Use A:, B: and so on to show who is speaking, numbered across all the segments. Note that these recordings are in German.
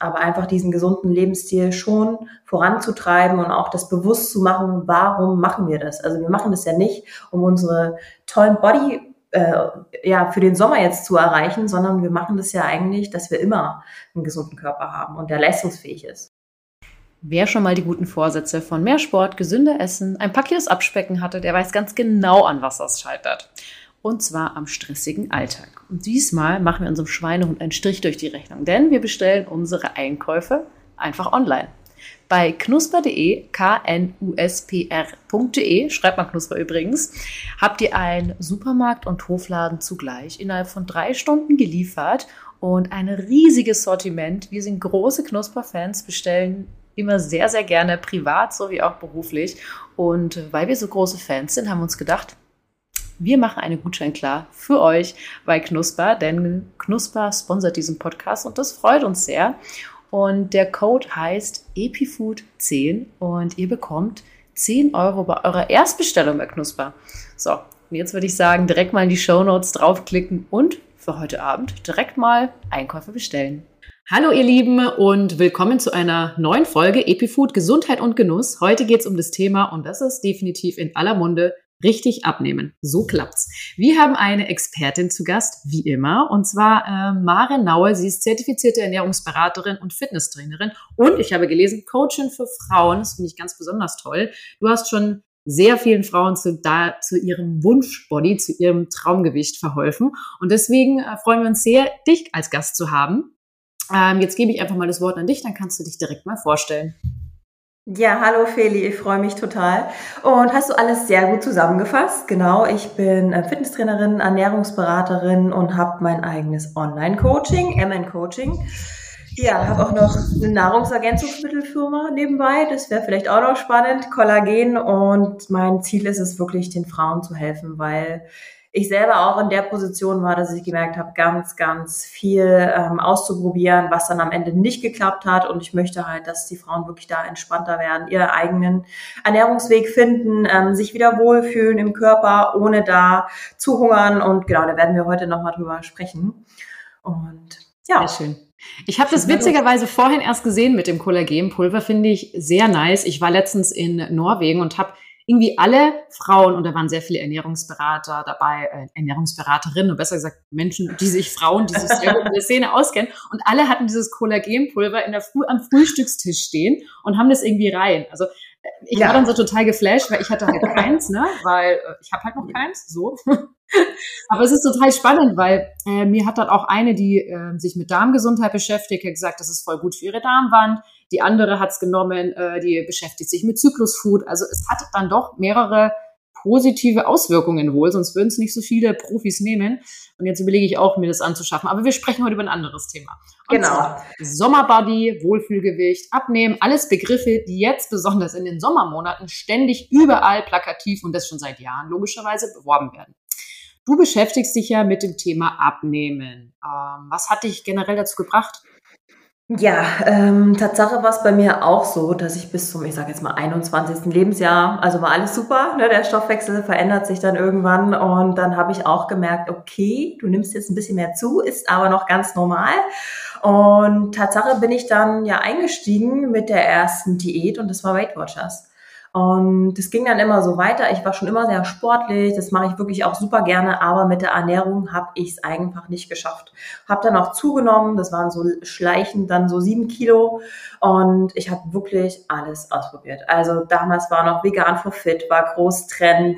A: aber einfach diesen gesunden Lebensstil schon voranzutreiben und auch das bewusst zu machen, warum machen wir das? Also wir machen das ja nicht, um unsere tollen Body für den Sommer jetzt zu erreichen, sondern wir machen das ja eigentlich, dass wir immer einen gesunden Körper haben und der leistungsfähig ist.
B: Wer schon mal die guten Vorsätze von mehr Sport, gesünder Essen, ein paar Kilos abspecken hatte, der weiß ganz genau, an was das scheitert. Und zwar am stressigen Alltag. Und diesmal machen wir unserem Schweinehund einen Strich durch die Rechnung, denn wir bestellen unsere Einkäufe einfach online. Bei knusper.de, knuspr.de, schreibt man Knusper übrigens, habt ihr einen Supermarkt und Hofladen zugleich innerhalb von 3 Stunden geliefert und ein riesiges Sortiment. Wir sind große Knusper-Fans, bestellen immer sehr, sehr gerne, privat sowie auch beruflich. Und weil wir so große Fans sind, haben wir uns gedacht, wir machen einen Gutschein klar für euch bei Knusper, denn Knusper sponsert diesen Podcast und das freut uns sehr. Und der Code heißt EpiFood10 und ihr bekommt 10 € bei eurer Erstbestellung bei Knusper. So, und jetzt würde ich sagen, direkt mal in die Shownotes draufklicken und für heute Abend direkt mal Einkäufe bestellen. Hallo ihr Lieben und willkommen zu einer neuen Folge EpiFood Gesundheit und Genuss. Heute geht es um das Thema und das ist definitiv in aller Munde: richtig abnehmen. So klappt's. Wir haben eine Expertin zu Gast, wie immer, und zwar Maren Naue. Sie ist zertifizierte Ernährungsberaterin und Fitnesstrainerin und ich habe gelesen, Coachin für Frauen. Das finde ich ganz besonders toll. Du hast schon sehr vielen Frauen zu ihrem Wunschbody, zu ihrem Traumgewicht verholfen und deswegen freuen wir uns sehr, dich als Gast zu haben. Jetzt gebe ich einfach mal das Wort an dich, dann kannst du dich direkt mal vorstellen.
A: Ja, hallo Feli, ich freue mich total. Und hast du alles sehr gut zusammengefasst? Genau, ich bin Fitnesstrainerin, Ernährungsberaterin und habe mein eigenes Online-Coaching, MN Coaching. Ja, habe auch noch eine Nahrungsergänzungsmittelfirma nebenbei. Das wäre vielleicht auch noch spannend, Kollagen. Und mein Ziel ist es wirklich, den Frauen zu helfen, weil ich selber auch in der Position war, dass ich gemerkt habe, ganz, ganz viel auszuprobieren, was dann am Ende nicht geklappt hat. Und ich möchte halt, dass die Frauen wirklich da entspannter werden, ihren eigenen Ernährungsweg finden, sich wieder wohlfühlen im Körper, ohne da zu hungern. Und genau, da werden wir heute nochmal drüber sprechen. Und ja.
B: Sehr schön. Ich habe das witzigerweise vorhin erst gesehen mit dem Kollagenpulver, finde ich sehr nice. Ich war letztens in Norwegen und habe irgendwie alle Frauen, und da waren sehr viele Ernährungsberater dabei, Ernährungsberaterinnen, und besser gesagt Menschen, die sich sehr gut in der Szene auskennen, und alle hatten dieses Kollagenpulver am Frühstückstisch stehen und haben das irgendwie rein. Also ich war dann so total geflasht, weil ich hatte halt keins, ne, weil ich habe halt noch keins, so. Aber es ist total spannend, weil mir hat dann auch eine, die sich mit Darmgesundheit beschäftigt, hat gesagt, das ist voll gut für ihre Darmwand. Die andere hat es genommen, die beschäftigt sich mit Zyklusfood. Also es hat dann doch mehrere positive Auswirkungen wohl, sonst würden es nicht so viele Profis nehmen. Und jetzt überlege ich auch, mir das anzuschaffen. Aber wir sprechen heute über ein anderes Thema. Und zwar Sommerbody, Wohlfühlgewicht, Abnehmen, alles Begriffe, die jetzt besonders in den Sommermonaten ständig überall plakativ und das schon seit Jahren logischerweise beworben werden. Du beschäftigst dich ja mit dem Thema Abnehmen. Was hat dich generell dazu gebracht?
A: Ja, Tatsache war es bei mir auch so, dass ich bis zum, ich sage jetzt mal 21. Lebensjahr, also war alles super, ne? Der Stoffwechsel verändert sich dann irgendwann und dann habe ich auch gemerkt, okay, du nimmst jetzt ein bisschen mehr zu, ist aber noch ganz normal. Und Tatsache bin ich dann ja eingestiegen mit der ersten Diät und das war Weight Watchers. Und das ging dann immer so weiter. Ich war schon immer sehr sportlich, das mache ich wirklich auch super gerne, aber mit der Ernährung habe ich es einfach nicht geschafft. Habe dann auch zugenommen, das waren so schleichend dann so 7 Kilo und ich habe wirklich alles ausprobiert. Also damals war noch Vegan for Fit, war Großtrend,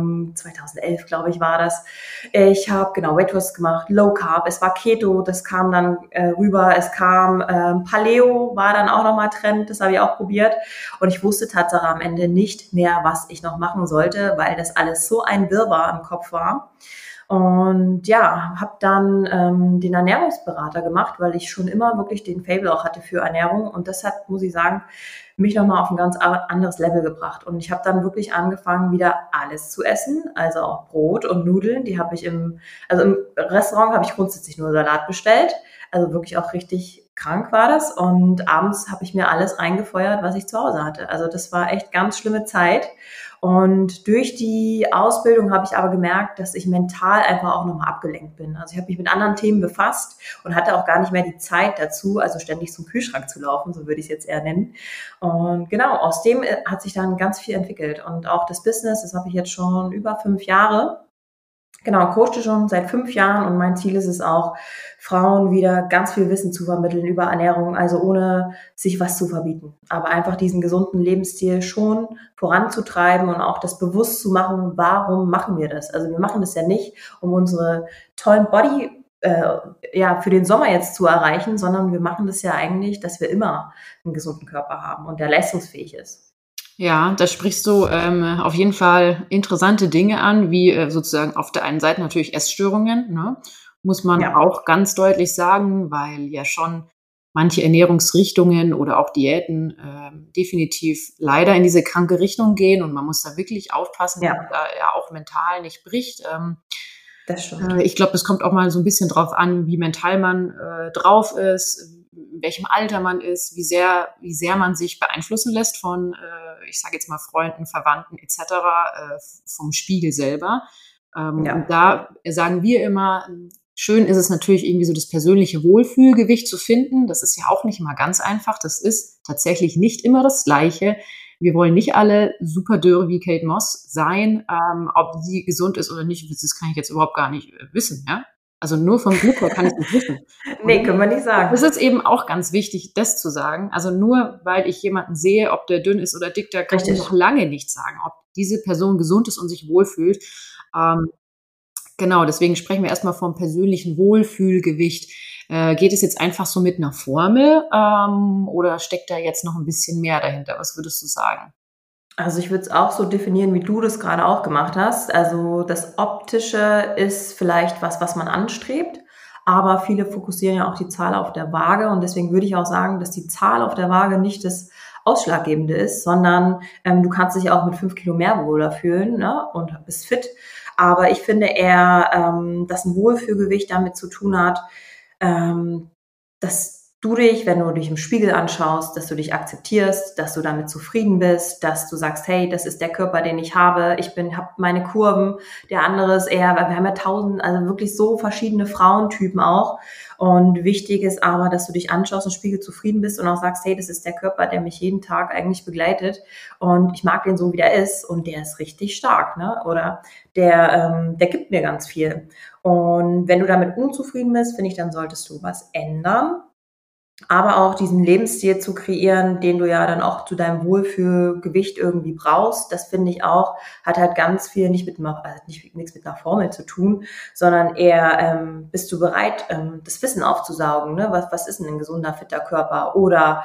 A: 2011 glaube ich war das. Ich habe Weight Loss gemacht, Low Carb, es war Keto, das kam dann rüber, es kam Paleo, war dann auch nochmal Trend, das habe ich auch probiert und ich wusste Tatsache am Ende nicht mehr, was ich noch machen sollte, weil das alles so ein Wirrwarr im Kopf war. Und ja, habe dann den Ernährungsberater gemacht, weil ich schon immer wirklich den Faible auch hatte für Ernährung. Und das hat, muss ich sagen, mich nochmal auf ein ganz anderes Level gebracht. Und ich habe dann wirklich angefangen, wieder alles zu essen, also auch Brot und Nudeln. Die habe ich im Restaurant habe ich grundsätzlich nur Salat bestellt. Also wirklich auch richtig krank war das. Und abends habe ich mir alles reingefeuert, was ich zu Hause hatte. Also das war echt ganz schlimme Zeit. Und durch die Ausbildung habe ich aber gemerkt, dass ich mental einfach auch nochmal abgelenkt bin. Also ich habe mich mit anderen Themen befasst und hatte auch gar nicht mehr die Zeit dazu, also ständig zum Kühlschrank zu laufen, so würde ich es jetzt eher nennen. Und genau, aus dem hat sich dann ganz viel entwickelt. Und auch das Business, das habe ich jetzt schon über 5 Jahre. Genau, coache schon seit 5 Jahren und mein Ziel ist es auch, Frauen wieder ganz viel Wissen zu vermitteln über Ernährung, also ohne sich was zu verbieten. Aber einfach diesen gesunden Lebensstil schon voranzutreiben und auch das bewusst zu machen, warum machen wir das? Also wir machen das ja nicht, um unsere tollen für den Sommer jetzt zu erreichen, sondern wir machen das ja eigentlich, dass wir immer einen gesunden Körper haben und der leistungsfähig ist.
B: Ja, da sprichst du auf jeden Fall interessante Dinge an, wie sozusagen auf der einen Seite natürlich Essstörungen, ne? Muss man
A: Ja.
B: auch ganz deutlich sagen, weil ja schon manche Ernährungsrichtungen oder auch Diäten definitiv leider in diese kranke Richtung gehen und man muss da wirklich aufpassen, dass man da ja auch mental nicht bricht.
A: Das stimmt.
B: Ich glaube, es kommt auch mal so ein bisschen drauf an, wie mental man drauf ist, in welchem Alter man ist, wie sehr man sich beeinflussen lässt von, ich sage jetzt mal Freunden, Verwandten etc., vom Spiegel selber. Und da sagen wir immer, schön ist es natürlich irgendwie so das persönliche Wohlfühlgewicht zu finden. Das ist ja auch nicht immer ganz einfach. Das ist tatsächlich nicht immer das Gleiche. Wir wollen nicht alle super dürre wie Kate Moss sein. Ob sie gesund ist oder nicht, das kann ich jetzt überhaupt gar nicht wissen. Ja? Also nur vom Glück her kann ich nicht wissen.
A: Nee, können wir nicht sagen.
B: Das ist eben auch ganz wichtig, das zu sagen. Also nur weil ich jemanden sehe, ob der dünn ist oder dick, da kann ich noch lange nicht sagen, ob diese Person gesund ist und sich wohlfühlt. Genau, deswegen sprechen wir erstmal vom persönlichen Wohlfühlgewicht. Geht es jetzt einfach so mit einer Formel oder steckt da jetzt noch ein bisschen mehr dahinter? Was würdest du sagen?
A: Also ich würde es auch so definieren, wie du das gerade auch gemacht hast. Also das Optische ist vielleicht was man anstrebt, aber viele fokussieren ja auch die Zahl auf der Waage und deswegen würde ich auch sagen, dass die Zahl auf der Waage nicht das Ausschlaggebende ist, sondern du kannst dich auch mit 5 Kilo mehr wohler fühlen, ne, und bist fit. Aber ich finde eher, dass ein Wohlfühlgewicht damit zu tun hat, dass du dich, wenn du dich im Spiegel anschaust, dass du dich akzeptierst, dass du damit zufrieden bist, dass du sagst, hey, das ist der Körper, den ich habe, habe meine Kurven, der andere ist eher, weil wir haben ja also wirklich so verschiedene Frauentypen auch und wichtig ist aber, dass du dich anschaust, im Spiegel zufrieden bist und auch sagst, hey, das ist der Körper, der mich jeden Tag eigentlich begleitet und ich mag den so, wie der ist und der ist richtig stark, ne? Oder der gibt mir ganz viel. Und wenn du damit unzufrieden bist, finde ich, dann solltest du was ändern. Aber auch diesen Lebensstil zu kreieren, den du ja dann auch zu deinem Wohlfühlgewicht irgendwie brauchst, das finde ich auch, hat halt ganz viel nichts mit einer Formel zu tun, sondern eher, bist du bereit, das Wissen aufzusaugen, ne? Was ist denn ein gesunder, fitter Körper? Oder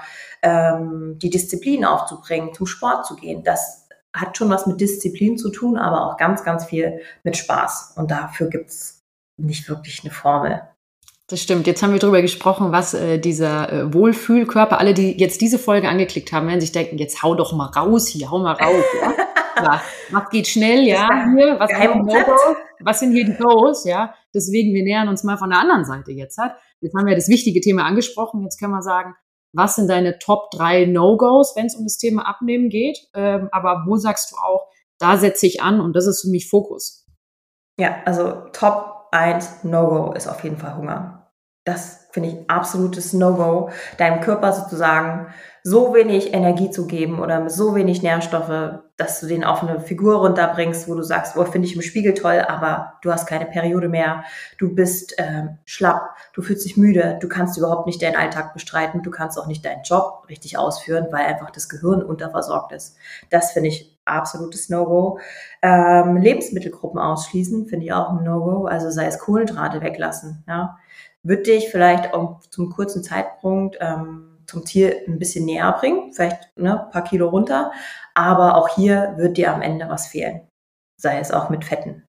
A: die Disziplin aufzubringen, zum Sport zu gehen. Das hat schon was mit Disziplin zu tun, aber auch ganz, ganz viel mit Spaß. Und dafür gibt's nicht wirklich eine Formel.
B: Das stimmt. Jetzt haben wir darüber gesprochen, was dieser Wohlfühlkörper, alle, die jetzt diese Folge angeklickt haben, werden sich denken, jetzt hau doch mal raus hier, hau mal raus. Ja? Ja, was geht schnell, ja, hier, was sind hier die Goes, ja? Deswegen, wir nähern uns mal von der anderen Seite jetzt. Jetzt haben wir das wichtige Thema angesprochen, jetzt können wir sagen, was sind deine Top 3 No-Gos, wenn es um das Thema Abnehmen geht? Aber wo sagst du auch, da setze ich an und das ist für mich Fokus?
A: Ja, also Top 1 No-Go ist auf jeden Fall Hunger. Das finde ich absolutes No-Go, deinem Körper sozusagen so wenig Energie zu geben oder so wenig Nährstoffe, dass du den auf eine Figur runterbringst, wo du sagst, finde ich im Spiegel toll, aber du hast keine Periode mehr, du bist schlapp, du fühlst dich müde, du kannst überhaupt nicht deinen Alltag bestreiten, du kannst auch nicht deinen Job richtig ausführen, weil einfach das Gehirn unterversorgt ist. Das finde ich absolutes No-Go. Lebensmittelgruppen ausschließen, finde ich auch ein No-Go, also sei es Kohlenhydrate weglassen, ja. Wird dich vielleicht auch zum kurzen Zeitpunkt zum Ziel ein bisschen näher bringen, vielleicht ein paar Kilo runter, aber auch hier wird dir am Ende was fehlen, sei es auch mit Fetten.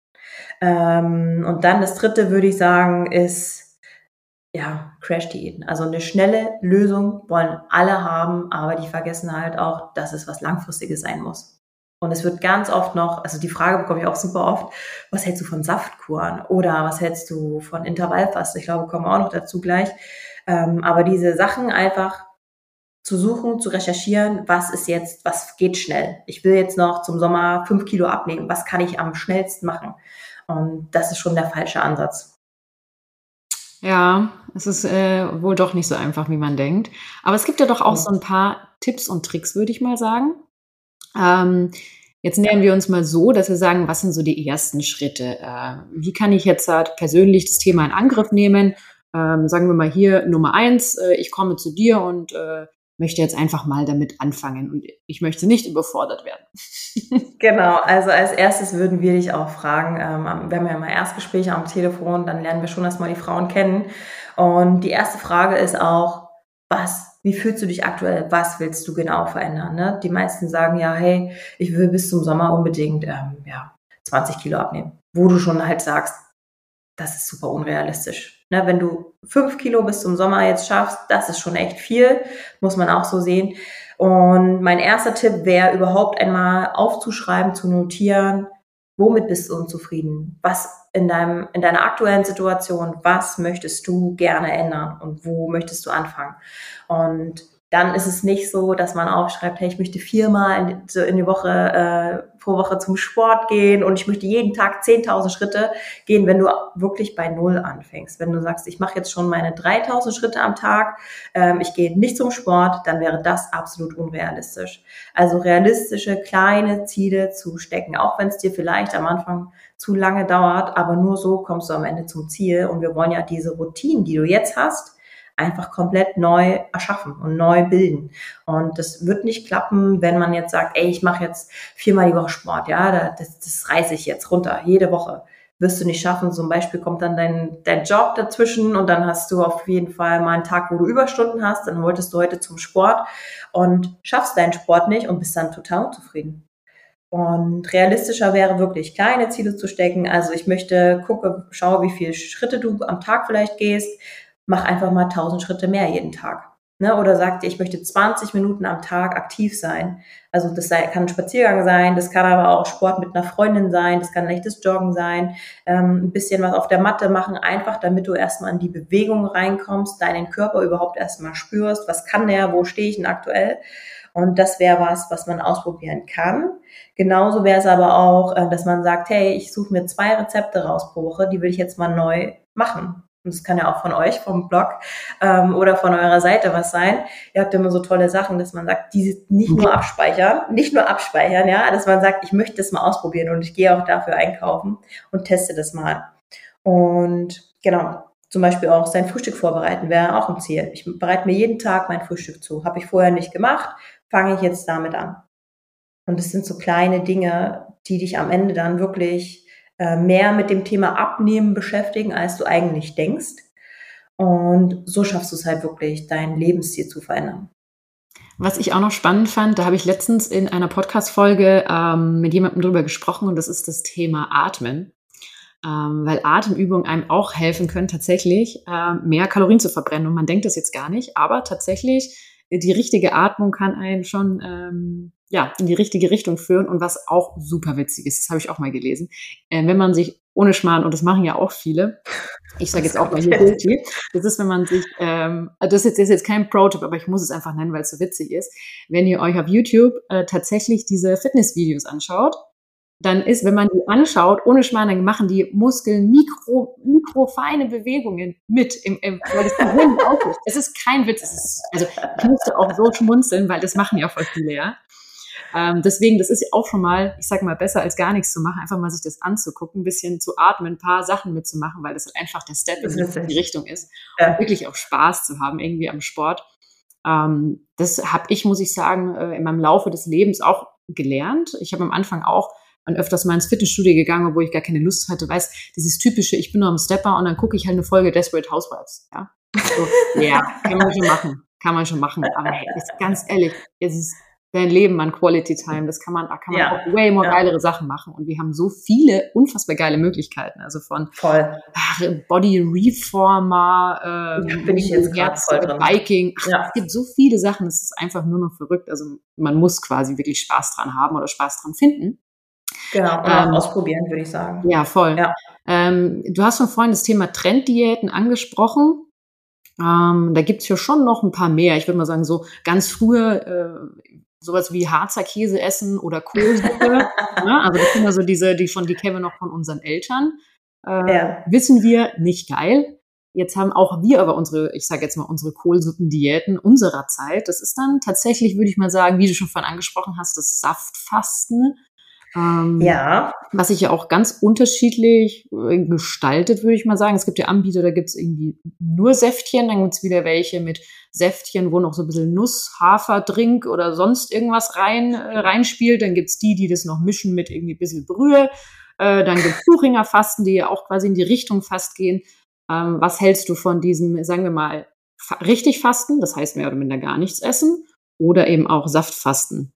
A: Und dann das dritte, würde ich sagen, ist Crash-Diäten. Also eine schnelle Lösung wollen alle haben, aber die vergessen halt auch, dass es was Langfristiges sein muss. Und es wird ganz oft noch, also die Frage bekomme ich auch super oft, was hältst du von Saftkuren oder was hältst du von Intervallfasten? Ich glaube, kommen wir auch noch dazu gleich. Aber diese Sachen einfach zu suchen, zu recherchieren, was geht schnell. Ich will jetzt noch zum Sommer 5 Kilo abnehmen. Was kann ich am schnellsten machen? Und das ist schon der falsche Ansatz.
B: Ja, es ist wohl doch nicht so einfach, wie man denkt. Aber es gibt ja doch auch so ein paar Tipps und Tricks, würde ich mal sagen. Jetzt nähern wir uns mal so, dass wir sagen, was sind so die ersten Schritte? Wie kann ich jetzt persönlich das Thema in Angriff nehmen? Sagen wir mal hier Nummer 1, ich komme zu dir und möchte jetzt einfach mal damit anfangen und ich möchte nicht überfordert werden.
A: Genau, also als erstes würden wir dich auch fragen, wir haben ja mal Erstgespräche am Telefon, dann lernen wir schon erstmal die Frauen kennen. Und die erste Frage ist auch, wie fühlst du dich aktuell? Was willst du genau verändern? Ne? Die meisten sagen ja, hey, ich will bis zum Sommer unbedingt 20 Kilo abnehmen. Wo du schon halt sagst, das ist super unrealistisch. Ne? Wenn du 5 Kilo bis zum Sommer jetzt schaffst, das ist schon echt viel, muss man auch so sehen. Und mein erster Tipp wäre, überhaupt einmal aufzuschreiben, zu notieren, womit bist du unzufrieden? Was in deiner aktuellen Situation, was möchtest du gerne ändern und wo möchtest du anfangen? Und dann ist es nicht so, dass man aufschreibt, hey, ich möchte 4-mal pro Woche zum Sport gehen und ich möchte jeden Tag 10.000 Schritte gehen, wenn du wirklich bei Null anfängst. Wenn du sagst, ich mache jetzt schon meine 3.000 Schritte am Tag, ich gehe nicht zum Sport, dann wäre das absolut unrealistisch. Also realistische, kleine Ziele zu stecken, auch wenn es dir vielleicht am Anfang zu lange dauert, aber nur so kommst du am Ende zum Ziel. Und wir wollen ja diese Routinen, die du jetzt hast, einfach komplett neu erschaffen und neu bilden. Und das wird nicht klappen, wenn man jetzt sagt, ey, ich mache jetzt 4-mal die Woche Sport, ja, das reiße ich jetzt runter, jede Woche. Wirst du nicht schaffen. Zum Beispiel kommt dann dein Job dazwischen und dann hast du auf jeden Fall mal einen Tag, wo du Überstunden hast, dann wolltest du heute zum Sport und schaffst deinen Sport nicht und bist dann total unzufrieden. Und realistischer wäre wirklich, kleine Ziele zu stecken. Also ich schaue, wie viele Schritte du am Tag vielleicht gehst, mach einfach mal 1.000 Schritte mehr jeden Tag. Ne? Oder sag dir, ich möchte 20 Minuten am Tag aktiv sein. Also das kann ein Spaziergang sein, das kann aber auch Sport mit einer Freundin sein, das kann leichtes Joggen sein, ein bisschen was auf der Matte machen, einfach damit du erstmal in die Bewegung reinkommst, deinen Körper überhaupt erstmal spürst, was kann der, wo stehe ich denn aktuell? Und das wäre was man ausprobieren kann. Genauso wäre es aber auch, dass man sagt, hey, ich suche mir 2 Rezepte raus pro Woche, die will ich jetzt mal neu machen. Und das kann ja auch von euch, vom Blog oder von eurer Seite was sein. Ihr habt immer so tolle Sachen, dass man sagt, die nicht nur abspeichern, ja, dass man sagt, ich möchte das mal ausprobieren und ich gehe auch dafür einkaufen und teste das mal. Und genau, zum Beispiel auch sein Frühstück vorbereiten wäre auch ein Ziel. Ich bereite mir jeden Tag mein Frühstück zu. Habe ich vorher nicht gemacht, fange ich jetzt damit an. Und es sind so kleine Dinge, die dich am Ende dann wirklich mehr mit dem Thema Abnehmen beschäftigen, als du eigentlich denkst. Und so schaffst du es halt wirklich, dein Lebensstil zu verändern.
B: Was ich auch noch spannend fand, da habe ich letztens in einer Podcast-Folge mit jemandem drüber gesprochen und das ist das Thema Atmen. Weil Atemübungen einem auch helfen können, tatsächlich mehr Kalorien zu verbrennen. Und man denkt das jetzt gar nicht, aber tatsächlich die richtige Atmung kann einen schon in die richtige Richtung führen. Und was auch super witzig ist, das habe ich auch mal gelesen, wenn man sich ohne Schmarrn, und das machen ja auch viele, ich sage jetzt auch mal hier guilty, das ist, wenn man sich, das ist jetzt kein Pro-Tipp, aber ich muss es einfach nennen, weil es so witzig ist, wenn ihr euch auf YouTube tatsächlich diese Fitnessvideos anschaut, dann ist, wenn man die anschaut, ohne Schmarrn, dann machen die Muskeln mikrofeine Bewegungen mit, weil das Gehirn auslöst. Es ist kein Witz. Also ich musste auch so schmunzeln, weil das machen ja voll viele, ja. Deswegen, das ist auch schon mal, ich sag mal, besser als gar nichts zu machen, einfach mal sich das anzugucken, ein bisschen zu atmen, ein paar Sachen mitzumachen, weil das halt einfach der Step in die Richtung ist. Ja. Und wirklich auch Spaß zu haben, irgendwie am Sport. Das habe ich, muss ich sagen, in meinem Laufe des Lebens auch gelernt. Ich habe am Anfang auch öfters mal ins Fitnessstudio gegangen, wo ich gar keine Lust hatte, weißt, dieses typische, ich bin nur am Stepper und dann gucke ich halt eine Folge Desperate Housewives, ja. So, ja, kann man schon machen, aber hey, ist ganz ehrlich, es ist dein Leben, man Quality Time, da kann man auch way more geilere Sachen machen und wir haben so viele unfassbar geile Möglichkeiten, also von Body Reformer,
A: bin ich jetzt
B: Herz, Biking, es gibt so viele Sachen, es ist einfach nur noch verrückt, also man muss quasi wirklich Spaß dran haben oder Spaß dran finden.
A: Genau, und auch ausprobieren, würde ich sagen.
B: Ja, voll. Ja. Du hast schon vorhin das Thema Trenddiäten angesprochen. Da gibt's ja schon noch ein paar mehr. Ich würde mal sagen, so ganz früher sowas wie Harzer Käse essen oder Kohlsuppe. Ne? Also das sind ja so die kennen wir noch von unseren Eltern.
A: Ja.
B: Wissen wir, nicht geil. Jetzt haben auch wir aber ich sage jetzt mal, unsere Kohlsuppendiäten unserer Zeit. Das ist dann tatsächlich, würde ich mal sagen, wie du schon vorhin angesprochen hast, das Saftfasten.
A: Ja.
B: Was sich ja auch ganz unterschiedlich gestaltet, würde ich mal sagen. Es gibt ja Anbieter, da gibt's irgendwie nur Säftchen, dann gibt's wieder welche mit Säftchen, wo noch so ein bisschen Nuss, Haferdrink oder sonst irgendwas reinspielt. Dann gibt's die das noch mischen mit irgendwie ein bisschen Brühe. Dann gibt's Buchinger Fasten, die ja auch quasi in die Richtung fast gehen. Was hältst du von diesem, sagen wir mal, richtig Fasten, das heißt mehr oder minder gar nichts essen, oder eben auch Saftfasten?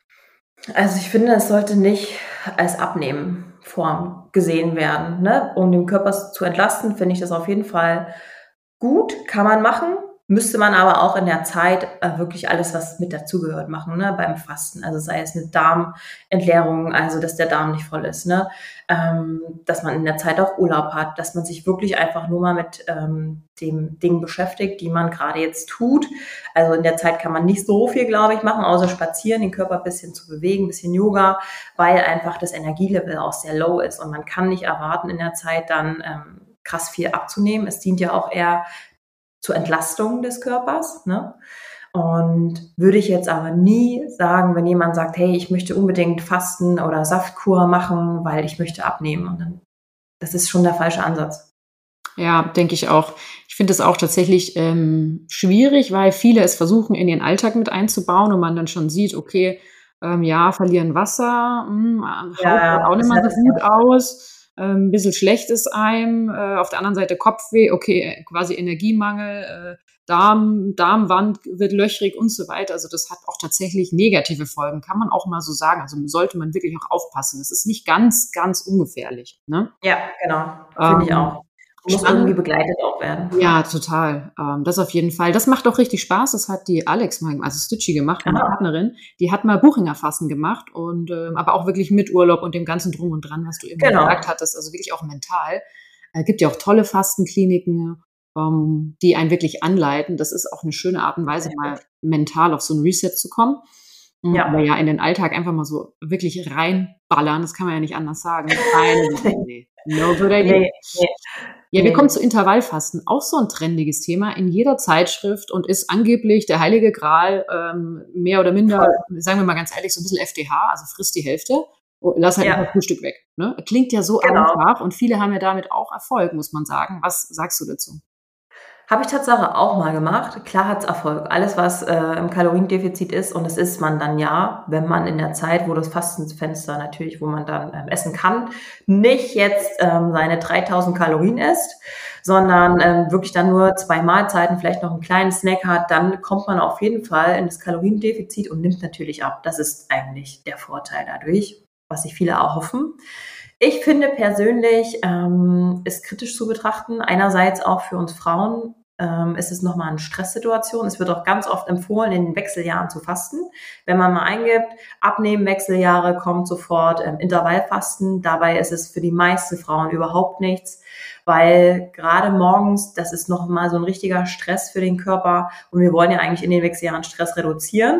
A: Also ich finde, es sollte nicht als Abnehmform gesehen werden. Ne? Um den Körper zu entlasten, finde ich das auf jeden Fall gut, kann man machen. Müsste man aber auch in der Zeit wirklich alles, was mit dazugehört, machen, ne? Beim Fasten. Also sei es eine Darmentleerung, also dass der Darm nicht voll ist, ne? Dass man in der Zeit auch Urlaub hat, dass man sich wirklich einfach nur mal mit dem Ding beschäftigt, die man gerade jetzt tut. Also in der Zeit kann man nicht so viel, glaube ich, machen, außer spazieren, den Körper ein bisschen zu bewegen, ein bisschen Yoga, weil einfach das Energielevel auch sehr low ist und man kann nicht erwarten, in der Zeit dann krass viel abzunehmen. Es dient ja auch eher zur Entlastung des Körpers, ne? Und würde ich jetzt aber nie sagen, wenn jemand sagt, hey, ich möchte unbedingt Fasten oder Saftkur machen, weil ich möchte abnehmen. Und dann, das ist schon der falsche Ansatz.
B: Ja, denke ich auch. Ich finde es auch tatsächlich schwierig, weil viele es versuchen, in ihren Alltag mit einzubauen und man dann schon sieht, okay, verlieren Wasser, haut auch nicht mal so gut aus. Ein bisschen schlecht ist einem, auf der anderen Seite Kopfweh, okay, quasi Energiemangel, Darmwand wird löchrig und so weiter. Also das hat auch tatsächlich negative Folgen, kann man auch mal so sagen. Also sollte man wirklich auch aufpassen. Das ist nicht ganz, ganz ungefährlich. Ne?
A: Ja, genau. Finde ich auch. Muss irgendwie begleitet auch werden.
B: Ja, total. Das auf jeden Fall. Das macht auch richtig Spaß. Das hat die Alex mal, also Stitchy gemacht, meine Partnerin. Die hat mal Buchinger Fasten gemacht und aber auch wirklich mit Urlaub und dem ganzen Drum und Dran, was du eben gesagt hattest. Also wirklich auch mental. Gibt ja auch tolle Fastenkliniken, die einen wirklich anleiten. Das ist auch eine schöne Art und Weise, mal mental auf so ein Reset zu kommen. Ja. Aber ja, in den Alltag einfach mal so wirklich reinballern, das kann man ja nicht anders sagen. No good idea. Nee. Ja, wir kommen zu Intervallfasten. Auch so ein trendiges Thema in jeder Zeitschrift und ist angeblich der heilige Gral, mehr oder minder, sagen wir mal ganz ehrlich, so ein bisschen FDH, also frisst die Hälfte, lass halt einfach Frühstück weg. Ne? Klingt ja so einfach und viele haben ja damit auch Erfolg, muss man sagen. Was sagst du dazu?
A: Habe ich Tatsache auch mal gemacht. Klar hat's Erfolg. Alles, was im Kaloriendefizit ist, und das ist man dann ja, wenn man in der Zeit, wo das Fastenfenster natürlich, wo man dann essen kann, nicht jetzt seine 3000 Kalorien isst, sondern wirklich dann nur 2 Mahlzeiten, vielleicht noch einen kleinen Snack hat, dann kommt man auf jeden Fall in das Kaloriendefizit und nimmt natürlich ab. Das ist eigentlich der Vorteil dadurch, was sich viele erhoffen. Ich finde persönlich, ist kritisch zu betrachten. Einerseits auch für uns Frauen ist es nochmal eine Stresssituation. Es wird auch ganz oft empfohlen, in den Wechseljahren zu fasten. Wenn man mal eingibt, abnehmen, Wechseljahre, kommt sofort Intervallfasten. Dabei ist es für die meisten Frauen überhaupt nichts, weil gerade morgens, das ist nochmal so ein richtiger Stress für den Körper. Und wir wollen ja eigentlich in den Wechseljahren Stress reduzieren.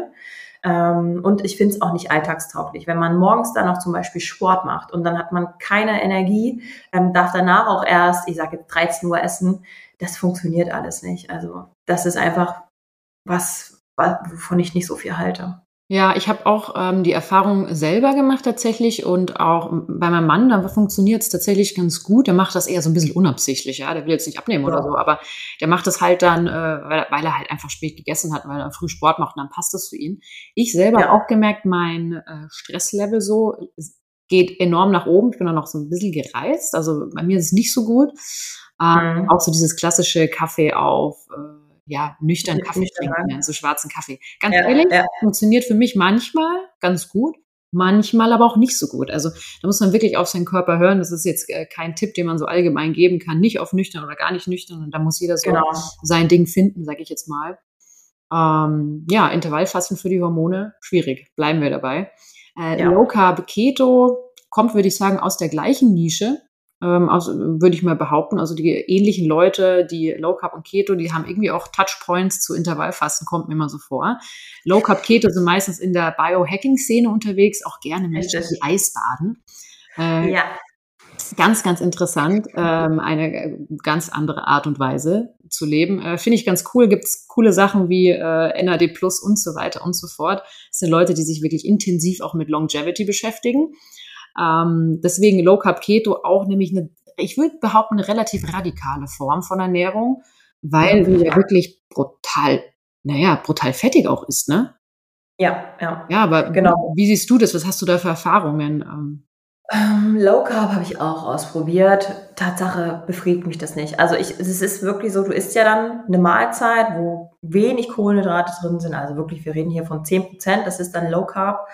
A: Und ich finde es auch nicht alltagstauglich. Wenn man morgens dann noch zum Beispiel Sport macht und dann hat man keine Energie, darf danach auch erst, ich sage jetzt 13 Uhr essen, das funktioniert alles nicht. Also das ist einfach was, wovon ich nicht so viel halte.
B: Ja, ich habe auch die Erfahrung selber gemacht tatsächlich und auch bei meinem Mann, da funktioniert es tatsächlich ganz gut. Der macht das eher so ein bisschen unabsichtlich, ja, der will jetzt nicht abnehmen oder so, aber der macht das halt dann, weil er halt einfach spät gegessen hat, weil er früh Sport macht und dann passt das für ihn. Ich selber habe auch gemerkt, mein Stresslevel so geht enorm nach oben. Ich bin dann noch so ein bisschen gereizt, also bei mir ist es nicht so gut. Auch so dieses klassische Kaffee auf nüchtern Kaffee trinken, so schwarzen Kaffee. Ganz ehrlich, funktioniert für mich manchmal ganz gut, manchmal aber auch nicht so gut. Also da muss man wirklich auf seinen Körper hören. Das ist jetzt kein Tipp, den man so allgemein geben kann. Nicht auf nüchtern oder gar nicht nüchtern. Und da muss jeder so sein Ding finden, sage ich jetzt mal. Intervallfasten für die Hormone, schwierig. Bleiben wir dabei. Low Carb Keto kommt, würde ich sagen, aus der gleichen Nische. würde ich mal behaupten. Also die ähnlichen Leute, die Low Carb und Keto, die haben irgendwie auch Touchpoints zu Intervallfasten, kommt mir immer so vor. Low Carb Keto sind meistens in der Biohacking-Szene unterwegs, auch gerne Menschen, die Eisbaden.
A: Ja.
B: Ganz, ganz interessant, eine ganz andere Art und Weise zu leben. Finde ich ganz cool. Gibt's coole Sachen wie NAD Plus und so weiter und so fort. Das sind Leute, die sich wirklich intensiv auch mit Longevity beschäftigen. Deswegen Low Carb Keto auch nämlich ich würde behaupten, eine relativ radikale Form von Ernährung, weil du ja wirklich brutal fettig auch ist, ne?
A: Ja.
B: Ja, aber
A: genau.
B: Wie siehst du das? Was hast du da für Erfahrungen?
A: Low Carb habe ich auch ausprobiert. Tatsache befriedigt mich das nicht. Also es ist wirklich so, du isst ja dann eine Mahlzeit, wo wenig Kohlenhydrate drin sind. Also wirklich, wir reden hier von 10%, das ist dann Low Carb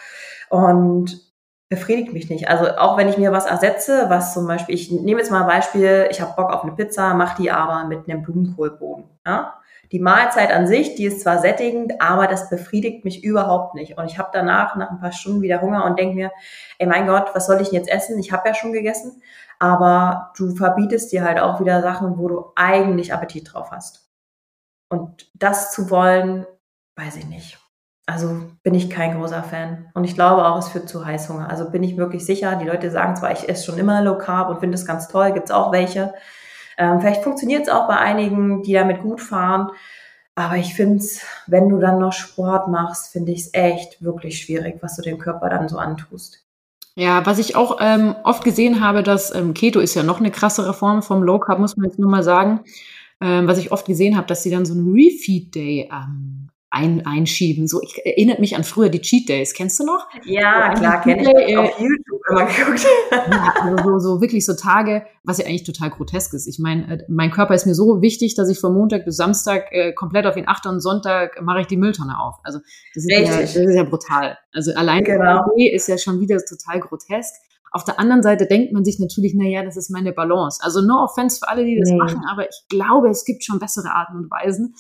A: und befriedigt mich nicht. Also auch wenn ich mir was ersetze, was zum Beispiel, ich nehme jetzt mal ein Beispiel, ich habe Bock auf eine Pizza, mache die aber mit einem Blumenkohlboden. Ja? Die Mahlzeit an sich, die ist zwar sättigend, aber das befriedigt mich überhaupt nicht. Und ich habe danach, nach ein paar Stunden wieder Hunger und denke mir, ey mein Gott, was soll ich denn jetzt essen? Ich habe ja schon gegessen. Aber du verbietest dir halt auch wieder Sachen, wo du eigentlich Appetit drauf hast. Und das zu wollen, weiß ich nicht. Also bin ich kein großer Fan. Und ich glaube auch, es führt zu Heißhunger. Also bin ich wirklich sicher. Die Leute sagen zwar, ich esse schon immer Low Carb und finde es ganz toll, gibt es auch welche. Vielleicht funktioniert es auch bei einigen, die damit gut fahren. Aber ich finde es, wenn du dann noch Sport machst, finde ich es echt wirklich schwierig, was du dem Körper dann so antust.
B: Ja, was ich auch oft gesehen habe, dass Keto ist ja noch eine krassere Form vom Low Carb, muss man jetzt nur mal sagen. Was ich oft gesehen habe, dass sie dann so einen Refeed Day einschieben. So, ich erinnert mich an früher die Cheat Days. Kennst du noch?
A: Ja,
B: so
A: klar, kenne ich auf YouTube immer geguckt.
B: Ja, also so wirklich so Tage, was ja eigentlich total grotesk ist. Ich meine, mein Körper ist mir so wichtig, dass ich von Montag bis Samstag komplett auf ihn achte und Sonntag mache ich die Mülltonne auf. Also das ist ja brutal. Also allein die Idee ist ja schon wieder total grotesk. Auf der anderen Seite denkt man sich natürlich, naja, das ist meine Balance. Also no offense für alle, die das machen, aber ich glaube, es gibt schon bessere Arten und Weisen,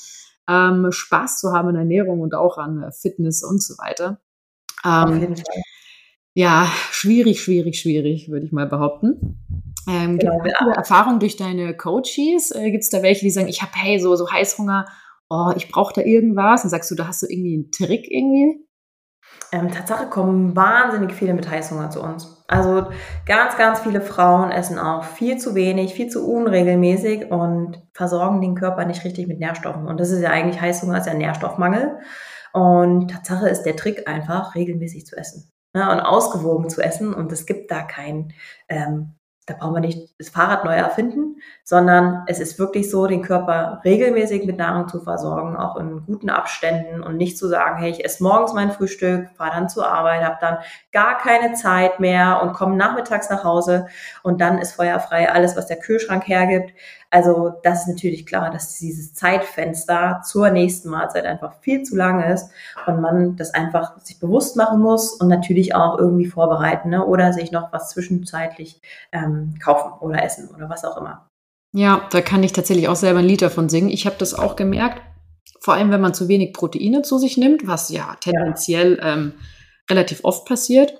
B: Spaß zu haben in Ernährung und auch an Fitness und so weiter.
A: Auf jeden Fall.
B: Ja, schwierig, würde ich mal behaupten. Gibt es da Erfahrung durch deine Coaches? Gibt es da welche, die sagen, ich habe so Heißhunger, ich brauche da irgendwas? Und sagst du, da hast du irgendwie einen Trick irgendwie?
A: Tatsache kommen wahnsinnig viele mit Heißhunger zu uns. Also ganz, ganz viele Frauen essen auch viel zu wenig, viel zu unregelmäßig und versorgen den Körper nicht richtig mit Nährstoffen. Und das ist ja eigentlich, Heißhunger ist ja Nährstoffmangel. Und Tatsache ist der Trick einfach, regelmäßig zu essen. Ne, und ausgewogen zu essen. Und es gibt da da brauchen wir nicht das Fahrrad neu erfinden, sondern es ist wirklich so, den Körper regelmäßig mit Nahrung zu versorgen, auch in guten Abständen und nicht zu sagen, hey, ich esse morgens mein Frühstück, fahre dann zur Arbeit, habe dann gar keine Zeit mehr und komme nachmittags nach Hause und dann ist feuerfrei alles, was der Kühlschrank hergibt. Also das ist natürlich klar, dass dieses Zeitfenster zur nächsten Mahlzeit einfach viel zu lang ist und man das einfach sich bewusst machen muss und natürlich auch irgendwie vorbereiten, ne? Oder sich noch was zwischenzeitlich kaufen oder essen oder was auch immer.
B: Ja, da kann ich tatsächlich auch selber ein Lied davon singen. Ich habe das auch gemerkt, vor allem wenn man zu wenig Proteine zu sich nimmt, was ja tendenziell relativ oft passiert,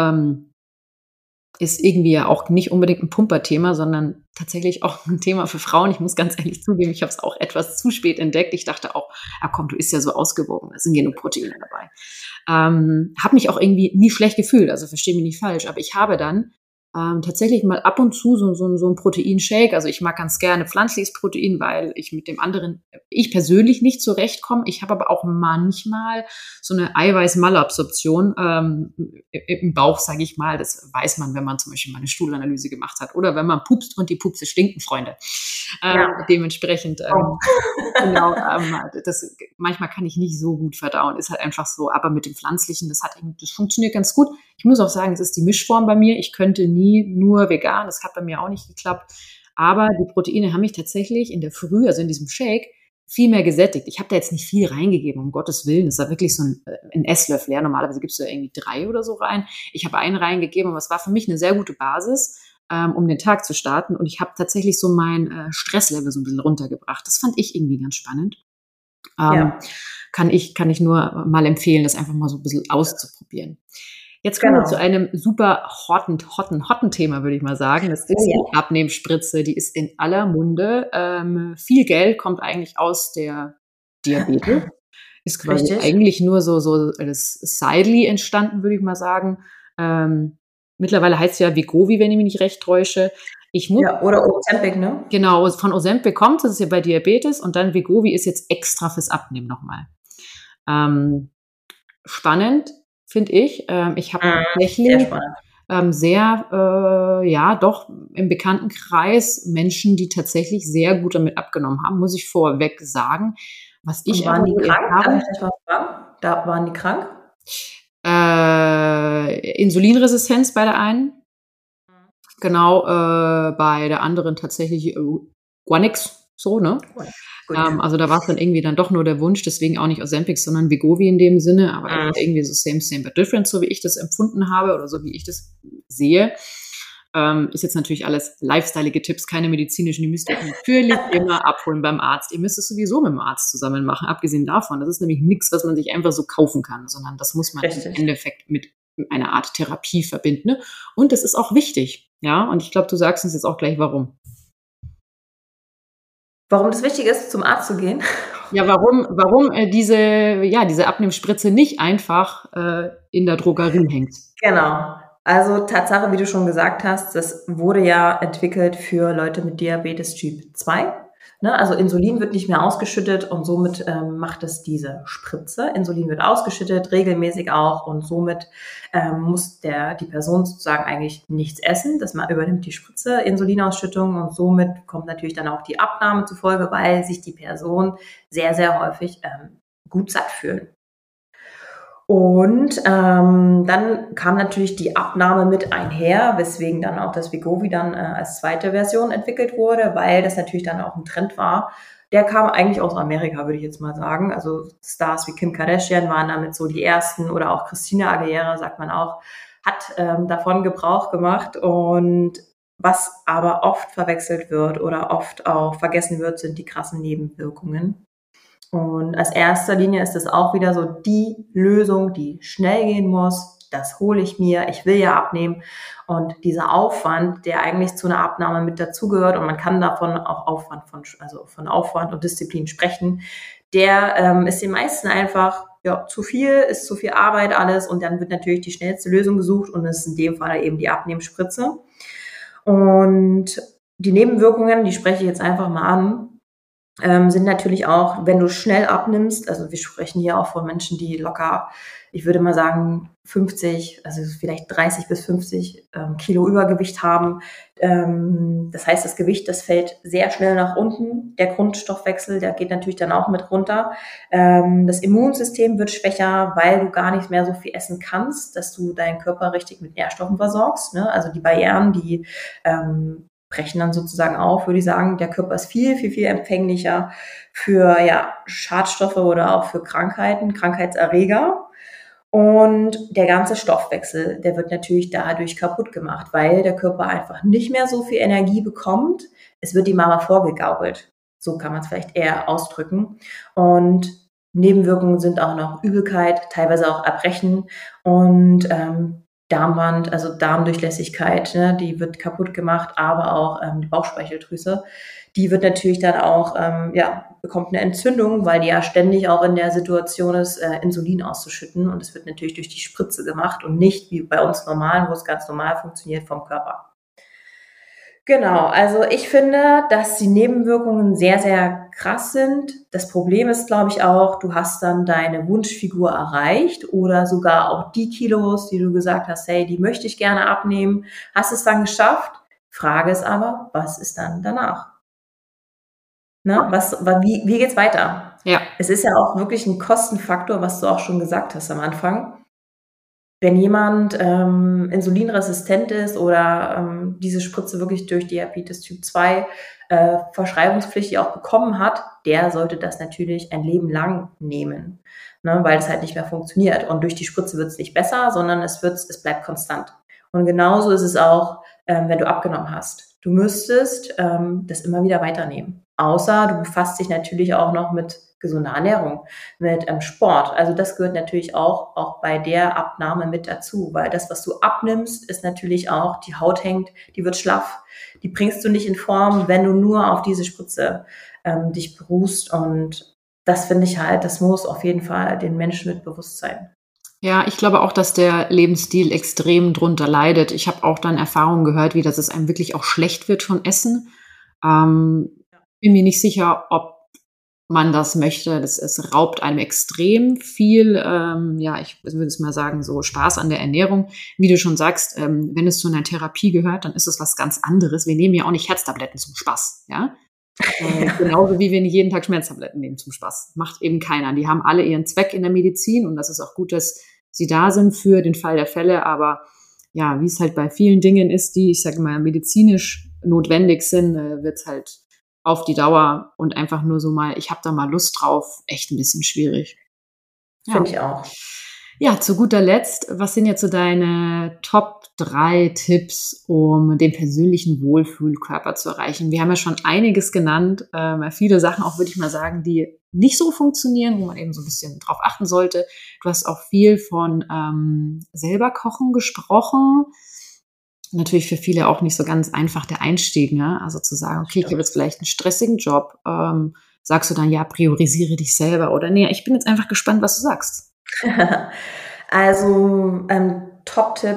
B: ist irgendwie ja auch nicht unbedingt ein Pumperthema, sondern tatsächlich auch ein Thema für Frauen. Ich muss ganz ehrlich zugeben, ich habe es auch etwas zu spät entdeckt. Ich dachte auch, komm, du isst ja so ausgewogen, da sind genug Proteine dabei. Habe mich auch irgendwie nie schlecht gefühlt, also verstehe mich nicht falsch, aber ich habe dann tatsächlich mal ab und zu so ein Proteinshake. Also ich mag ganz gerne pflanzliches Protein, weil ich mit dem anderen, ich persönlich nicht zurechtkomme. Ich habe aber auch manchmal so eine Eiweiß-Malabsorption im Bauch, sage ich mal. Das weiß man, wenn man zum Beispiel mal eine Stuhlanalyse gemacht hat oder wenn man pupst und die Pupse stinken, Freunde. Dementsprechend, genau, manchmal kann ich nicht so gut verdauen, ist halt einfach so. Aber mit dem Pflanzlichen, das funktioniert ganz gut. Ich muss auch sagen, es ist die Mischform bei mir. Ich könnte nie nur vegan, das hat bei mir auch nicht geklappt. Aber die Proteine haben mich tatsächlich in der Früh, also in diesem Shake, viel mehr gesättigt. Ich habe da jetzt nicht viel reingegeben, um Gottes Willen. Das war wirklich so ein Esslöffel. Ja, normalerweise gibst du da irgendwie 3 oder so rein. Ich habe einen reingegeben, aber es war für mich eine sehr gute Basis, um den Tag zu starten. Und ich habe tatsächlich so mein Stresslevel so ein bisschen runtergebracht. Das fand ich irgendwie ganz spannend. Kann ich nur mal empfehlen, das einfach mal so ein bisschen auszuprobieren. Jetzt kommen wir zu
A: Genau.
B: einem super hotten Thema, würde ich mal sagen. Das ist
A: Oh
B: die Abnehmspritze. Die ist in aller Munde. Viel Geld kommt eigentlich aus der Diabetes. Ist
A: ja,
B: quasi
A: richtig.
B: eigentlich nur so das Sidely entstanden, würde ich mal sagen. Mittlerweile heißt es ja Wegovy, wenn ich mich nicht recht täusche. Ich muss
A: Ja, oder Ozempic, ne?
B: Genau, von Ozempic kommt, das ist ja bei Diabetes, und dann Wegovy ist jetzt extra fürs Abnehmen nochmal. Spannend, finde ich. Ich habe
A: Sehr
B: tatsächlich
A: spannend.
B: ja, doch im Bekanntenkreis Menschen, die tatsächlich sehr gut damit abgenommen haben, muss ich vorweg sagen. Was
A: Und
B: ich
A: waren
B: aber
A: die
B: die
A: krank? Darf
B: Erfahrung,
A: ich dich mal fragen? Da waren die krank?
B: Insulinresistenz bei der einen, genau, bei der anderen tatsächlich gar nix, so, ne?
A: Gut. Gut.
B: Also da war es dann irgendwie dann doch nur der Wunsch, deswegen auch nicht Ozempic, sondern Wegovy in dem Sinne, aber das
A: Mhm.
B: ist irgendwie so same but different, so wie ich das empfunden habe oder so wie ich das sehe. Ist jetzt natürlich alles lifestyleige Tipps, keine medizinischen. Die müsst ihr natürlich immer abholen beim Arzt. Ihr müsst es sowieso mit dem Arzt zusammen machen, abgesehen davon. Das ist nämlich nichts, was man sich einfach so kaufen kann, sondern das muss man im
A: Richtig.
B: Endeffekt mit einer Art Therapie verbinden. Ne? Und das ist auch wichtig. Ja, und ich glaube, du sagst uns jetzt auch gleich, warum.
A: Warum das wichtig ist, zum Arzt zu gehen?
B: Ja, warum diese Abnehmspritze nicht einfach in der Drogerie hängt.
A: Genau. Also Tatsache, wie du schon gesagt hast, das wurde ja entwickelt für Leute mit Diabetes Typ 2. Ne? Also Insulin wird nicht mehr ausgeschüttet und somit macht es diese Spritze. Insulin wird ausgeschüttet, regelmäßig auch, und somit muss die Person sozusagen eigentlich nichts essen. Das übernimmt die Spritze, Insulinausschüttung, und somit kommt natürlich dann auch die Abnahme zufolge, weil sich die Person sehr, sehr häufig gut satt fühlt. Und dann kam natürlich die Abnahme mit einher, weswegen dann auch das Wegovy dann als zweite Version entwickelt wurde, weil das natürlich dann auch ein Trend war. Der kam eigentlich aus Amerika, würde ich jetzt mal sagen. Also Stars wie Kim Kardashian waren damit so die ersten, oder auch Christina Aguilera, sagt man auch, hat davon Gebrauch gemacht. Und was aber oft verwechselt wird oder oft auch vergessen wird, sind die krassen Nebenwirkungen. Und als erster Linie ist es auch wieder so die Lösung, die schnell gehen muss. Das hole ich mir. Ich will ja abnehmen. Und dieser Aufwand, der eigentlich zu einer Abnahme mit dazugehört, und man kann davon auch von Aufwand und Disziplin sprechen, der ist den meisten einfach zu viel, ist zu viel Arbeit alles. Und dann wird natürlich die schnellste Lösung gesucht, und es ist in dem Fall eben die Abnehmspritze. Und die Nebenwirkungen, die spreche ich jetzt einfach mal an, sind natürlich auch, wenn du schnell abnimmst, also wir sprechen hier auch von Menschen, die locker, ich würde mal sagen, 50, also vielleicht 30 bis 50 Kilo Übergewicht haben. Das heißt, das Gewicht, das fällt sehr schnell nach unten. Der Grundstoffwechsel, der geht natürlich dann auch mit runter. Das Immunsystem wird schwächer, weil du gar nicht mehr so viel essen kannst, dass du deinen Körper richtig mit Nährstoffen versorgst. Ne? Also die Barrieren, die brechen dann sozusagen auf, würde ich sagen. Der Körper ist viel, viel, viel empfänglicher für Schadstoffe oder auch für Krankheiten, Krankheitserreger. Und der ganze Stoffwechsel, der wird natürlich dadurch kaputt gemacht, weil der Körper einfach nicht mehr so viel Energie bekommt. Es wird ihm aber vorgegaukelt. So kann man es vielleicht eher ausdrücken. Und Nebenwirkungen sind auch noch Übelkeit, teilweise auch Erbrechen und Darmwand, also Darmdurchlässigkeit, ne, die wird kaputt gemacht, aber auch die Bauchspeicheldrüse, die wird natürlich dann auch, bekommt eine Entzündung, weil die ja ständig auch in der Situation ist, Insulin auszuschütten, und es wird natürlich durch die Spritze gemacht und nicht wie bei uns normal, wo es ganz normal funktioniert vom Körper. Genau, also ich finde, dass die Nebenwirkungen sehr, sehr krass sind. Das Problem ist, glaube ich, auch, du hast dann deine Wunschfigur erreicht oder sogar auch die Kilos, die du gesagt hast, hey, die möchte ich gerne abnehmen, hast es dann geschafft. Frage ist aber, was ist dann danach? Ne? Wie geht's weiter?
B: Ja.
A: Es ist ja auch wirklich ein Kostenfaktor, was du auch schon gesagt hast am Anfang. Wenn jemand insulinresistent ist oder diese Spritze wirklich durch Diabetes Typ 2 verschreibungspflichtig auch bekommen hat, der sollte das natürlich ein Leben lang nehmen, ne, weil es halt nicht mehr funktioniert. Und durch die Spritze wird es nicht besser, sondern es bleibt konstant. Und genauso ist es auch, wenn du abgenommen hast. Du müsstest das immer wieder weiternehmen. Außer du befasst dich natürlich auch noch mit gesunde Ernährung, mit Sport. Also das gehört natürlich auch bei der Abnahme mit dazu, weil das, was du abnimmst, ist natürlich auch, die Haut hängt, die wird schlaff, die bringst du nicht in Form, wenn du nur auf diese Spritze dich beruhst. Und das finde ich halt, das muss auf jeden Fall den Menschen mit bewusst sein.
B: Ja, ich glaube auch, dass der Lebensstil extrem drunter leidet. Ich habe auch dann Erfahrungen gehört, wie dass es einem wirklich auch schlecht wird von Essen. Bin mir nicht sicher, ob man das möchte. Es raubt einem extrem viel, ich würde es mal sagen, so Spaß an der Ernährung. Wie du schon sagst, wenn es zu einer Therapie gehört, dann ist es was ganz anderes. Wir nehmen ja auch nicht Herztabletten zum Spaß, ja. Genauso wie wir nicht jeden Tag Schmerztabletten nehmen zum Spaß. Macht eben keiner. Die haben alle ihren Zweck in der Medizin und das ist auch gut, dass sie da sind für den Fall der Fälle. Aber ja, wie es halt bei vielen Dingen ist, die, ich sage mal, medizinisch notwendig sind, wird es halt auf die Dauer und einfach nur so mal, ich habe da mal Lust drauf, echt ein bisschen schwierig.
A: Ja. Finde ich auch.
B: Ja, zu guter Letzt, was sind jetzt so deine Top 3 Tipps, um den persönlichen Wohlfühlkörper zu erreichen? Wir haben ja schon einiges genannt, viele Sachen auch, würde ich mal sagen, die nicht so funktionieren, wo man eben so ein bisschen drauf achten sollte. Du hast auch viel von selber kochen gesprochen. Natürlich für viele auch nicht so ganz einfach der Einstieg, ne? Also zu sagen, okay, ich habe jetzt vielleicht einen stressigen Job, sagst du dann, ja, priorisiere dich selber oder nee, ich bin jetzt einfach gespannt, was du sagst.
A: Also Top-Tipp,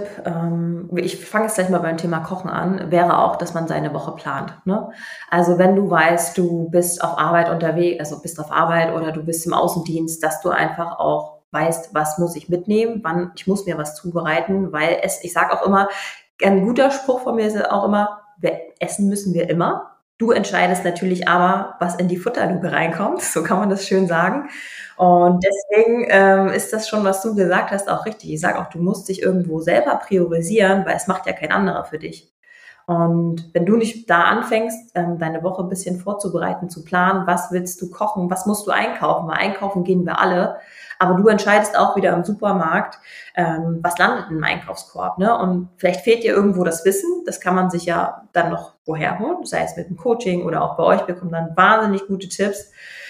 A: ich fange jetzt gleich mal beim Thema Kochen an, wäre auch, dass man seine Woche plant. Ne? Also wenn du weißt, du bist auf Arbeit unterwegs, also bist auf Arbeit oder du bist im Außendienst, dass du einfach auch weißt, was muss ich mitnehmen, wann ich muss mir was zubereiten, weil ich sage auch immer, ein guter Spruch von mir ist auch immer, essen müssen wir immer. Du entscheidest natürlich aber, was in die Futterluke reinkommt, so kann man das schön sagen. Und deswegen ist das schon, was du gesagt hast, auch richtig. Ich sage auch, du musst dich irgendwo selber priorisieren, weil es macht ja kein anderer für dich. Und wenn du nicht da anfängst, deine Woche ein bisschen vorzubereiten, zu planen, was willst du kochen, was musst du einkaufen, weil einkaufen gehen wir alle, aber du entscheidest auch wieder im Supermarkt, was landet im Einkaufskorb, ne? Und vielleicht fehlt dir irgendwo das Wissen, das kann man sich ja dann noch woher holen, sei es mit dem Coaching oder auch bei euch bekommt man wahnsinnig gute Tipps,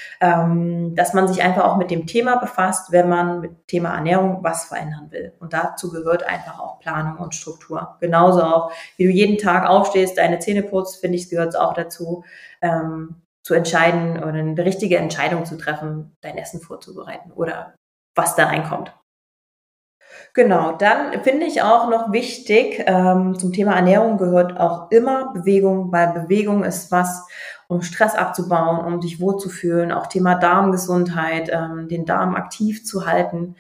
A: dass man sich einfach auch mit dem Thema befasst, wenn man mit Thema Ernährung was verändern will. Und dazu gehört einfach auch Planung und Struktur. Genauso auch, wie du jeden Tag aufstehst, deine Zähne putzt, finde ich, gehört es auch dazu, zu entscheiden oder eine richtige Entscheidung zu treffen, dein Essen vorzubereiten oder was da reinkommt. Genau, dann finde ich auch noch wichtig, zum Thema Ernährung gehört auch immer Bewegung, weil Bewegung ist was, um Stress abzubauen, um dich wohlzufühlen, auch Thema Darmgesundheit, den Darm aktiv zu halten,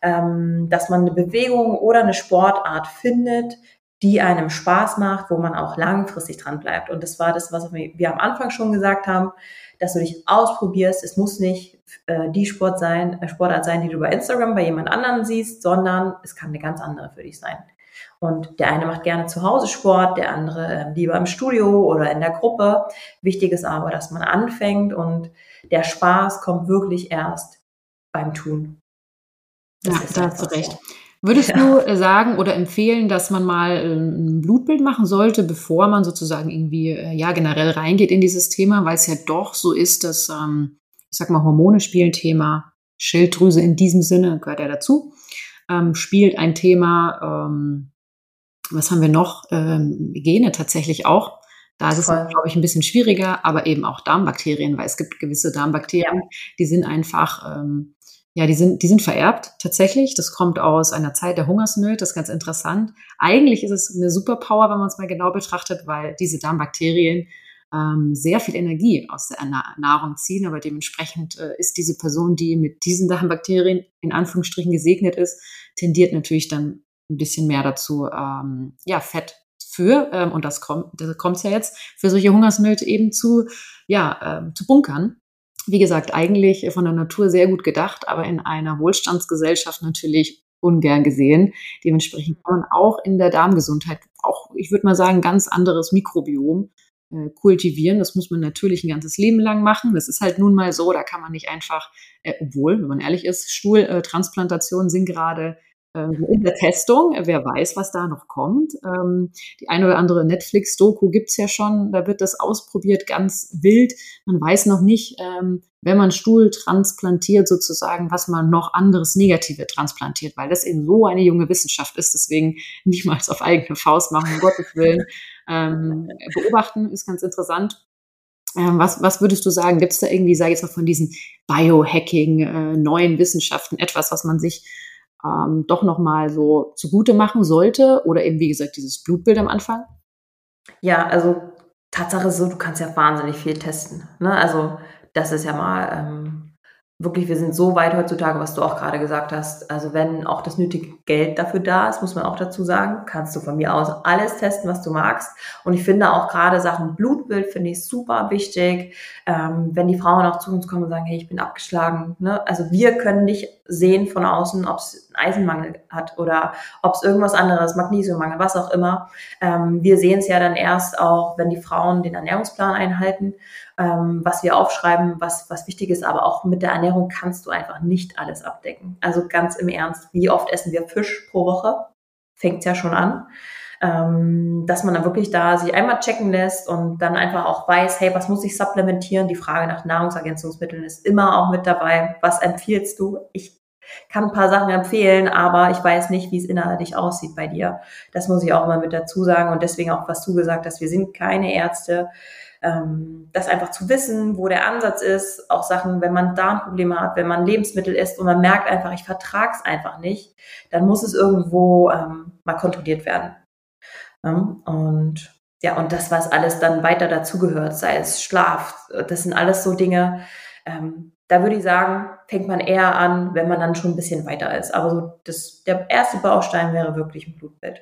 A: dass man eine Bewegung oder eine Sportart findet, die einem Spaß macht, wo man auch langfristig dran bleibt. Und das war das, was wir am Anfang schon gesagt haben, dass du dich ausprobierst. Es muss nicht die Sportart sein, die du bei Instagram bei jemand anderem siehst, sondern es kann eine ganz andere für dich sein. Und der eine macht gerne zu Hause Sport, der andere lieber im Studio oder in der Gruppe. Wichtig ist aber, dass man anfängt und der Spaß kommt wirklich erst beim Tun.
B: Ja, da hast du recht. Würdest du sagen oder empfehlen, dass man mal ein Blutbild machen sollte, bevor man sozusagen irgendwie generell reingeht in dieses Thema, weil es ja doch so ist, dass, ich sag mal, Hormone spielen Thema, Schilddrüse in diesem Sinne gehört ja dazu, spielt ein Thema, was haben wir noch? Gene tatsächlich auch. Da ist es, glaube ich, ein bisschen schwieriger, aber eben auch Darmbakterien, weil es gibt gewisse Darmbakterien, die sind einfach, die sind vererbt tatsächlich. Das kommt aus einer Zeit der Hungersnöte, das ist ganz interessant. Eigentlich ist es eine Superpower, wenn man es mal genau betrachtet, weil diese Darmbakterien sehr viel Energie aus der Nahrung ziehen, aber dementsprechend ist diese Person, die mit diesen Darmbakterien in Anführungsstrichen gesegnet ist, tendiert natürlich dann ein bisschen mehr dazu, Fett und das kommt ja jetzt, für solche Hungersnöte eben zu bunkern. Wie gesagt, eigentlich von der Natur sehr gut gedacht, aber in einer Wohlstandsgesellschaft natürlich ungern gesehen. Dementsprechend kann man auch in der Darmgesundheit auch, ich würde mal sagen, ganz anderes Mikrobiom kultivieren. Das muss man natürlich ein ganzes Leben lang machen. Das ist halt nun mal so, da kann man nicht einfach, obwohl, wenn man ehrlich ist, Stuhltransplantationen sind gerade in der Testung. Wer weiß, was da noch kommt. Die eine oder andere Netflix-Doku gibt's ja schon. Da wird das ausprobiert, ganz wild. Man weiß noch nicht, wenn man Stuhl transplantiert sozusagen, was man noch anderes Negative transplantiert, weil das eben so eine junge Wissenschaft ist. Deswegen niemals auf eigene Faust machen, um Gottes Willen. Beobachten ist ganz interessant. Was würdest du sagen? Gibt es da irgendwie, sage ich jetzt mal, von diesen Biohacking, neuen Wissenschaften etwas, was man sich doch nochmal so zugute machen sollte? Oder eben, wie gesagt, dieses Blutbild am Anfang?
A: Ja, also Tatsache ist so, du kannst ja wahnsinnig viel testen. Ne? Also das ist ja mal wirklich, wir sind so weit heutzutage, was du auch gerade gesagt hast. Also wenn auch das nötige Geld dafür da ist, muss man auch dazu sagen, kannst du von mir aus alles testen, was du magst. Und ich finde auch gerade Sachen Blutbild finde ich super wichtig. Wenn die Frauen auch zu uns kommen und sagen, hey, ich bin abgeschlagen. Ne? Also wir können nicht sehen von außen, ob es einen Eisenmangel hat oder ob es irgendwas anderes, Magnesiummangel, was auch immer. Wir sehen es ja dann erst auch, wenn die Frauen den Ernährungsplan einhalten, was wir aufschreiben, was wichtig ist. Aber auch mit der Ernährung kannst du einfach nicht alles abdecken. Also ganz im Ernst, wie oft essen wir Fisch pro Woche? Fängt's ja schon an. Dass man dann wirklich da sich einmal checken lässt und dann einfach auch weiß, hey, was muss ich supplementieren? Die Frage nach Nahrungsergänzungsmitteln ist immer auch mit dabei. Was empfiehlst du? Ich kann ein paar Sachen empfehlen, aber ich weiß nicht, wie es innerlich aussieht bei dir. Das muss ich auch mal mit dazu sagen und deswegen auch, was du gesagt hast, wir sind keine Ärzte. Das einfach zu wissen, wo der Ansatz ist, auch Sachen, wenn man Darmprobleme hat, wenn man Lebensmittel isst und man merkt einfach, ich vertrage es einfach nicht, dann muss es irgendwo mal kontrolliert werden. Und ja, und das, was alles dann weiter dazugehört, sei es Schlaf, das sind alles so Dinge, da würde ich sagen, fängt man eher an, wenn man dann schon ein bisschen weiter ist. Aber so der erste Baustein wäre wirklich ein Blutbild.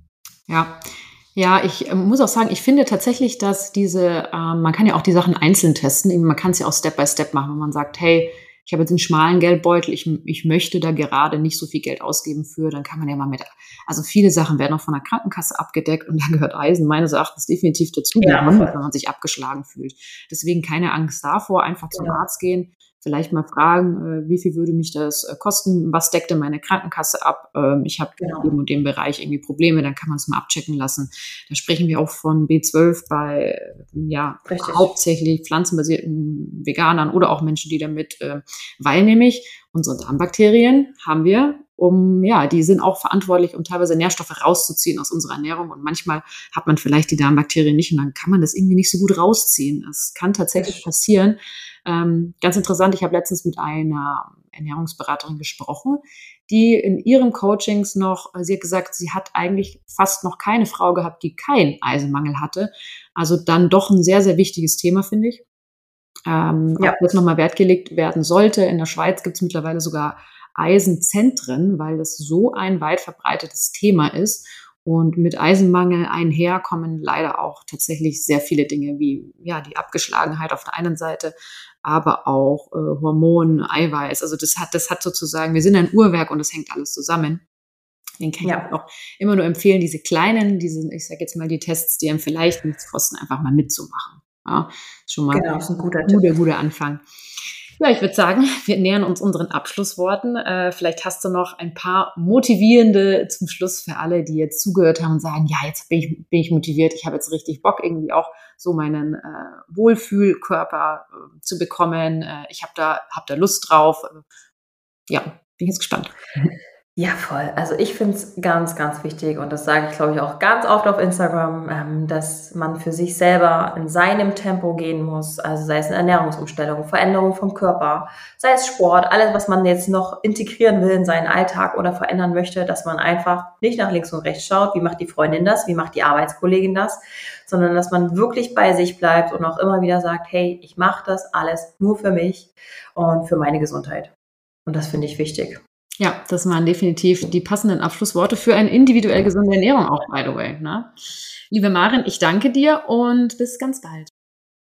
B: Ja, ich muss auch sagen, ich finde tatsächlich, dass man kann ja auch die Sachen einzeln testen. Man kann es ja auch Step by Step machen, wenn man sagt, hey, ich habe jetzt einen schmalen Geldbeutel, ich möchte da gerade nicht so viel Geld ausgeben für, dann kann man ja mal also viele Sachen werden auch von der Krankenkasse abgedeckt und da gehört Eisen meines Erachtens definitiv dazu, wenn man sich abgeschlagen fühlt. Deswegen keine Angst davor, einfach zum Arzt gehen, vielleicht mal fragen, wie viel würde mich das kosten, was deckt denn meine Krankenkasse ab, ich habe in dem und dem Bereich irgendwie Probleme, dann kann man es mal abchecken lassen. Da sprechen wir auch von B12 bei hauptsächlich pflanzenbasierten Veganern oder auch Menschen, die damit, weil nämlich unsere Darmbakterien haben wir, die sind auch verantwortlich, um teilweise Nährstoffe rauszuziehen aus unserer Ernährung und manchmal hat man vielleicht die Darmbakterien nicht und dann kann man das irgendwie nicht so gut rausziehen. Es kann tatsächlich passieren. Ganz interessant, ich habe letztens mit einer Ernährungsberaterin gesprochen, die in ihren Coachings sie hat gesagt, sie hat eigentlich fast noch keine Frau gehabt, die keinen Eisenmangel hatte. Also dann doch ein sehr, sehr wichtiges Thema, finde ich. Auf das nochmal Wert gelegt werden sollte. In der Schweiz gibt es mittlerweile sogar Eisenzentren, weil das so ein weit verbreitetes Thema ist. Und mit Eisenmangel einher kommen leider auch tatsächlich sehr viele Dinge wie die Abgeschlagenheit auf der einen Seite, aber auch Hormon, Eiweiß. Also das hat sozusagen, wir sind ein Uhrwerk und das hängt alles zusammen. Den kann ich auch immer nur empfehlen, diese kleinen, ich sage jetzt mal die Tests, die einem vielleicht nichts kosten, einfach mal mitzumachen. Ja, schon mal
A: ein
B: guter Anfang. Ja, ich würde sagen, wir nähern uns unseren Abschlussworten. Vielleicht hast du noch ein paar motivierende zum Schluss für alle, die jetzt zugehört haben und sagen, ja, jetzt bin ich motiviert, ich habe jetzt richtig Bock, irgendwie auch so meinen Wohlfühlkörper zu bekommen. Ich habe da Lust drauf. Ja, bin jetzt gespannt.
A: Ja, voll. Also ich finde es ganz, ganz wichtig und das sage ich, glaube ich, auch ganz oft auf Instagram, dass man für sich selber in seinem Tempo gehen muss. Also sei es eine Ernährungsumstellung, Veränderung vom Körper, sei es Sport, alles, was man jetzt noch integrieren will in seinen Alltag oder verändern möchte, dass man einfach nicht nach links und rechts schaut, wie macht die Freundin das, wie macht die Arbeitskollegin das, sondern dass man wirklich bei sich bleibt und auch immer wieder sagt, hey, ich mache das alles nur für mich und für meine Gesundheit. Und das finde ich wichtig.
B: Ja, das waren definitiv die passenden Abschlussworte für eine individuell gesunde Ernährung auch, by the way. Ne? Liebe Maren, ich danke dir und bis ganz bald.